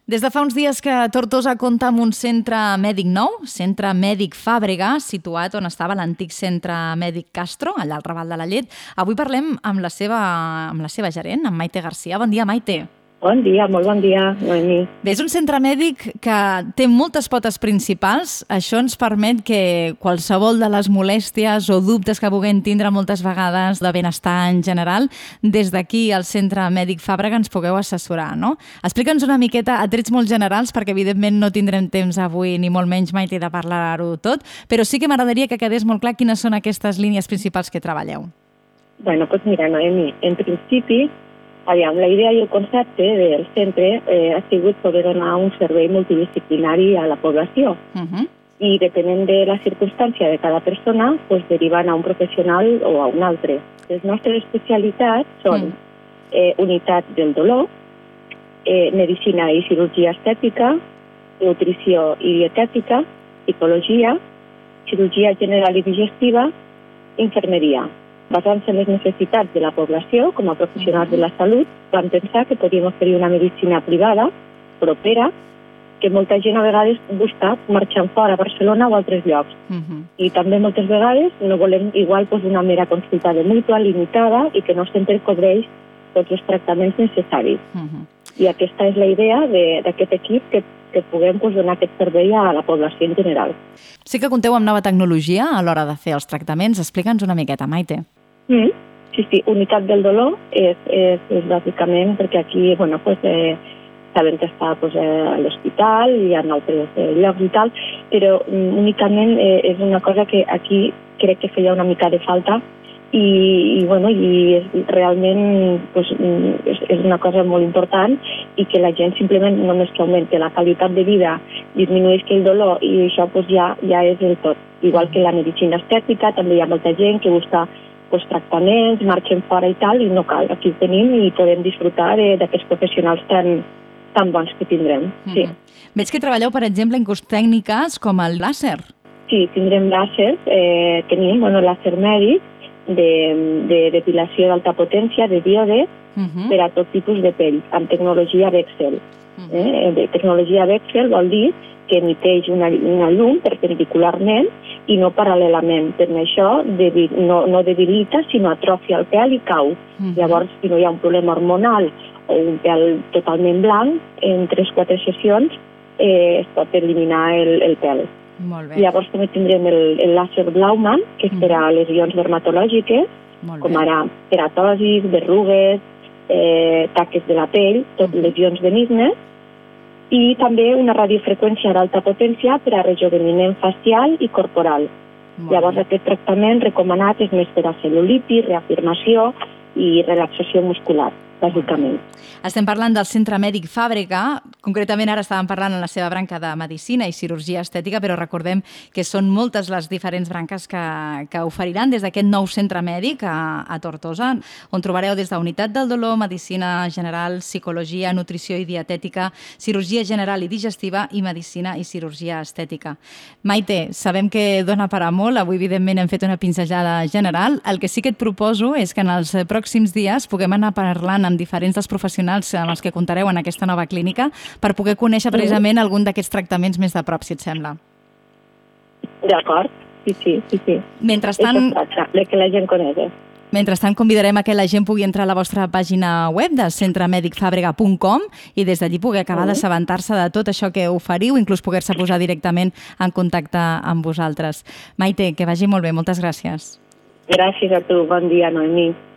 Des de fa uns dies que Tortosa compta amb un centre mèdic nou, Centre Mèdic Fàbrega, situat on estava l'antic Centre Mèdic Castro, allà al Raval de la Llet. Avui parlem amb la seva gerent, amb Maite Garcia. Bon dia, Maite. Bon dia, molt bon dia, Noemí. Bé, és un centre mèdic que té moltes potes principals. Això ens permet que qualsevol de les molèsties o dubtes que puguem tindre moltes vegades de benestar en general, des d'aquí al Centre Mèdic Fàbrega ens pugueu assessorar, no? Explica'ns una miqueta a trets molt generals, perquè evidentment no tindrem temps avui, ni molt menys, Maite, de parlar-ho tot, però sí que m'agradaria que quedés molt clar quines són aquestes línies principals que treballeu. Bueno, doncs mira, Noemí, en principi, la idea i el concepte del centre ha sigut poder donar un servei multidisciplinari a la població. I depenent de la circumstància de cada persona, doncs derivant a un professional o a un altre. Les nostres especialitats són unitat del dolor, medicina i cirurgia estètica, nutrició i dietètica, psicologia, cirurgia general i digestiva, infermeria. Basant-se en les necessitats de la població, com a professionals de la salut, vam pensar que podíem oferir una medicina privada, propera, que molta gent a vegades busca marxant fora a Barcelona o a altres llocs. I també moltes vegades no volem igual una mera consulta de mútua limitada i que no sempre cobreix tots els tractaments necessaris. I aquesta és la idea d'aquest equip que puguem donar aquest servei a la població en general. Sí que compteu amb nova tecnologia a l'hora de fer els tractaments. Explica'ns una miqueta, Maite. Sí, unitat del dolor és bàsicament perquè aquí, sabem que està a l'hospital i en altres llocs i tal, però únicament és una cosa que aquí crec que feia una mica de falta i realment és una cosa molt important i que la gent simplement només que augmenti la qualitat de vida, disminueix el dolor i això ja és el tot. Igual que la medicina estètica, també hi ha molta gent que busca tractaments, marxen fora i tal, i no cal. Aquí ho tenim i podem disfrutar d'aquests professionals tan bons que tindrem. Sí. Veig que treballeu, per exemple, inclús tècniques com el làser. Sí, tindrem làser. Tenim làser mèdic de depilació d'alta potència, de díode, per a tot tipus de pell, amb tecnologia Bexel. Tecnologia Bexel vol dir que emiteix una llum perpendicularment i no paral·lelament. Per això no debilita, sinó atrofia el pèl i cau. Llavors, si no hi ha un problema hormonal o un pèl totalment blanc, en 3-4 sessions es pot eliminar el pèl. Llavors també tindrem el làser Blaumann, que és per a lesions dermatològiques, com ara keratosis, berrugues, taques de la pell, tot lesions benignes, i també una radiofreqüència d'alta potència per a rejoveniment facial i corporal. Llavors aquest tractament recomanat és més per a cel·lulitis, reafirmació i relaxació muscular, bàsicament. Estem parlant del Centre Mèdic Fàbrega, concretament ara estàvem parlant en la seva branca de medicina i cirurgia estètica, però recordem que són moltes les diferents branques que oferiran des d'aquest nou centre mèdic a Tortosa, on trobareu des d'unitat del dolor, medicina general, psicologia, nutrició i dietètica, cirurgia general i digestiva i medicina i cirurgia estètica. Maite, sabem que dona per a molt, avui evidentment hem fet una pinzellada general. El que sí que et proposo és que en els pròxims dies puguem anar parlant amb diferents dels professionals amb els que comptareu en aquesta nova clínica per poder conèixer precisament algun d'aquests tractaments més de prop, si et sembla. D'acord, sí. Mentrestant, que la gent conegui. Mentrestant, convidarem a que la gent pugui entrar a la vostra pàgina web de centremedicfàbrega.com i des d'allí pugui acabar d'assabentar-se de tot això que oferiu, inclús poder-se posar directament en contacte amb vosaltres. Maite, que vagi molt bé, moltes gràcies. Gràcies a tu, bon dia, Noemí.